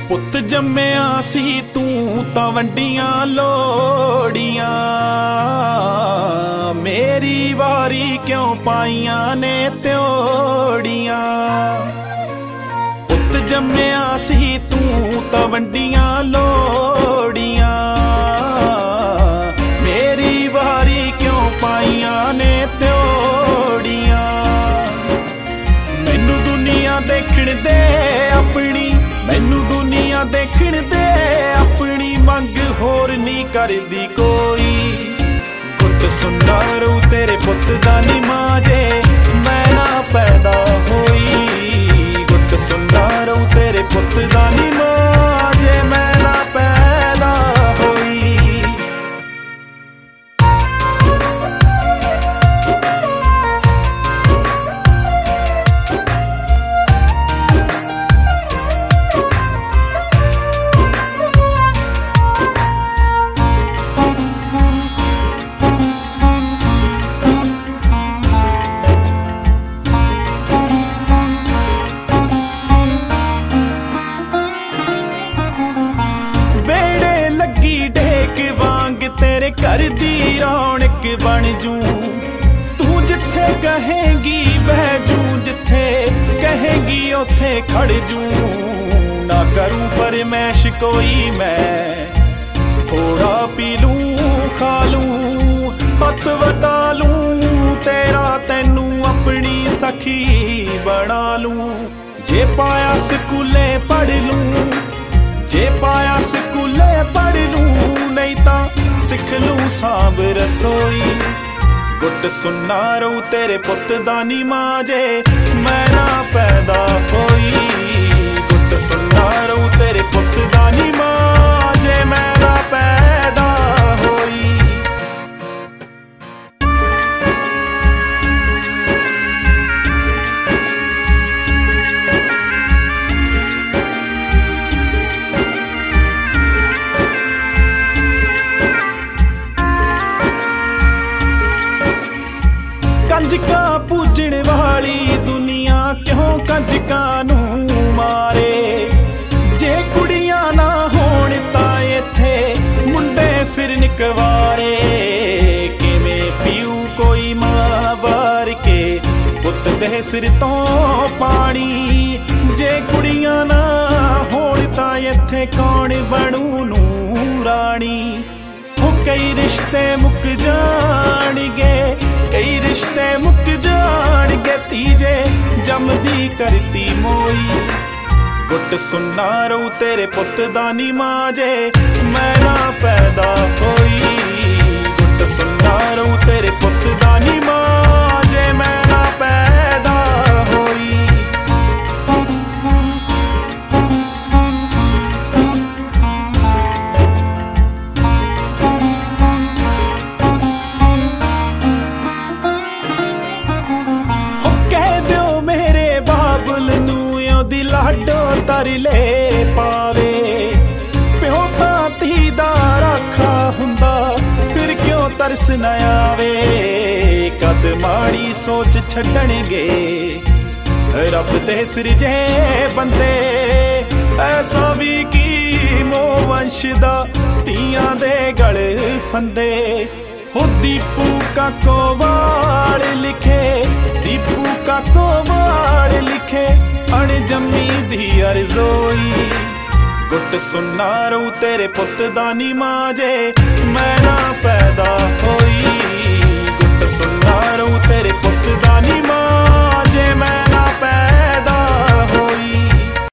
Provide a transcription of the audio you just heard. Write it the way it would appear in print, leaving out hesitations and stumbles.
ਪੁੱਤ ਜੰਮਿਆ ਸੀ ਤੂੰ ਤਾਂ ਵੰਡੀਆਂ ਲੋੜੀਆਂ, ਮੇਰੀ ਵਾਰੀ ਕਿਉਂ ਪਾਈਆਂ ਨੇ ਤਿਉੜੀਆਂ। ਪੁੱਤ ਜੰਮਿਆ ਸੀ ਤੂੰ ਤਾਂ ਵੰਡੀਆਂ ਲੋੜੀਆਂ, ਮੇਰੀ ਵਾਰੀ ਕਿਉਂ ਪਾਈਆਂ ਨੇ ਤਿਉੜੀਆਂ। ਮੈਨੂੰ ਦੁਨੀਆ ਦੇਖਣ ਦੇ ਆਪਣੀ, ਮੈਨੂੰ ਦੁਨੀਆ ਦੇਖਣ ਦੇ ਆਪਣੀ, ਮੰਗ ਹੋਰ ਨਹੀਂ ਕਰਦੀ ਕੋਈ। ਗੁੱਟ ਸੁਣਨਾ ਰੂ ਤੇਰੇ ਪੁੱਤ ਦਾ ਨੀ ਮਾਂ ਜੇ ਮੈਂ ਨਾ ਪੈਦਾ ਹੋਈ। ਗੁੱਟ ਸੁਣਨਾ ਰੂ ਤੇਰੇ ਪੁੱਤ ਦਾ ਨੀ ਮਾਂ ਜੇ ਮੈਂ ਨਾ ਪੈਦਾ ਹੋਈ। ਤੇਰੇ ਘਰ ਦੀ ਰੌਣਕ ਬਣ ਜੂ, ਤੂੰ ਜਿੱਥੇ ਕਹੇਂਗੀ ਬਹਿ ਜੂ, ਜਿੱਥੇ ਕਹੇਂਗੀ ਉੱਥੇ ਖੜ ਜੂ। ਨਾ ਕਰੂੰ ਫਰਮੈਸ਼ ਕੋਈ ਮੈਂ, ਥੋੜਾ ਪੀ ਲੂੰ ਖਾ ਲੂੰ, ਹੱਥ ਵਟਾ ਲੂੰ ਤੇਰਾ, ਤੈਨੂੰ ਆਪਣੀ ਸਖੀ ਬਣਾ ਲੂੰ। ਜੇ ਪਾਇਆ ਸਕੂਲੇ ਪੜ੍ਹ ਲੂੰ, ਜੇ ਪਾਇਆ ਸਕੂਲੇ ਪੜ੍ਹ ਲੂੰ, ਨਹੀਂ ਤਾਂ ਸਿੱਖ ਲੂੰ ਸਾਂਭ ਰਸੋਈ। ਗੁੱਟ ਸੁਣਨਾ ਰੂ ਤੇਰੇ ਪੁੱਤ ਦਾ ਨੀ ਮਾਂ ਜੇ ਮੈਂ ਨਾ ਪੈਦਾ ਹੋਈ। ਗੁੱਟ ਸੁਣਨਾ ਰੂ ਤੇਰੇ ਪੁੱਤ ਦਾ ਨੀ ਮਾਂ ਜੇ ਮੈਂ ਨਾ ਪੈਦਾ ਹੋਈ। ਕੰਜਕਾਂ ਪੂਜਣ ਵਾਲੀ ਦੁਨੀਆ ਕਿਉਂ ਕੰਜਕਾਂ ਨੂੰ ਮਾਰੇ। ਜੇ ਕੁੜੀਆਂ ਨਾ ਹੋਣ ਤਾਂ ਇੱਥੇ ਮੁੰਡੇ ਫਿਰਨ ਕੁਆਰੇ। ਕਿਵੇਂ ਪੀਊ ਕੋਈ ਮਾਂ ਵਾਰ ਕੇ ਪੁੱਤ ਦੇ ਸਿਰ ਤੋਂ ਪਾਣੀ। ਜੇ ਕੁੜੀਆਂ ਨਾ ਹੋਣ ਤਾਂ ਇੱਥੇ ਕੌਣ ਬਣੂ ਨੂੰ ਰਾਣੀ। ਉਹ ਕਈ ਰਿਸ਼ਤੇ ਮੁੱਕ ਜਾਣਗੇ, ਕਈ ਰਿਸ਼ਤੇ ਮੁੱਕ ਜਾਣਗੇ, ਤੀਜੇ ਜੰਮਦੀ ਕਰਤੀ ਮੋਈ। ਗੁੱਟ ਸੁਣਨਾ ਰੂ ਤੇਰੇ ਪੁੱਤ ਦਾ ਨੀ ਮਾਂ ਜੇ ਮੈਂ ਨਾ ਪੈਦਾ ਹੋਈ। ਗੁੱਟ ਸੁਣਨਾ ਰੂ ਤੇਰੇ ਪੁੱਤ ਦਾ ਨੀ ਮਾਂ ਜੇ ਮੈਂ ਨਾ ਪੈਦਾ ਹੋਈ। ਲਾਡੋ ਤਰਲੇ ਪਾਵੇ, ਪਿਓ ਤਾਂ ਧੀ ਦਾ ਰਾਖਾ ਹੁੰਦਾ, ਫਿਰ ਕਿਉਂ ਤਰਸ ਨਾ ਆਵੇ। ਕਦ ਮਾੜੀ ਸੋਚ ਛੱਡਣਗੇ ਰੱਬ ਦੇ ਸਿਰਜੇ ਬੰਦੇ, ਐਸਾ ਵੀ ਕੀ ਮੋਹ ਵੰਸ਼ ਦਾ ਧੀਆਂ ਦੇ ਗਲ ਫੰਦੇ। ਹੋ ਦੀਪੂ ਕਾਕੋ ਵਾਲ ਲਿਖੇ, ਦੀਪੂ ਕਾਕੋ ਵਾਲ ਲਿਖੇ, ਅਣਜੰਮੀ ਦੀ ਅਰਜ਼ੋਈ। ਗੁੱਟ ਸੁਣਨਾ ਰੂ ਤੇਰੇ ਪੁੱਤ ਦਾ ਨੀ ਮਾਂ ਜੇ ਮੈਂ ਨਾ ਪੈਦਾ ਹੋਈ।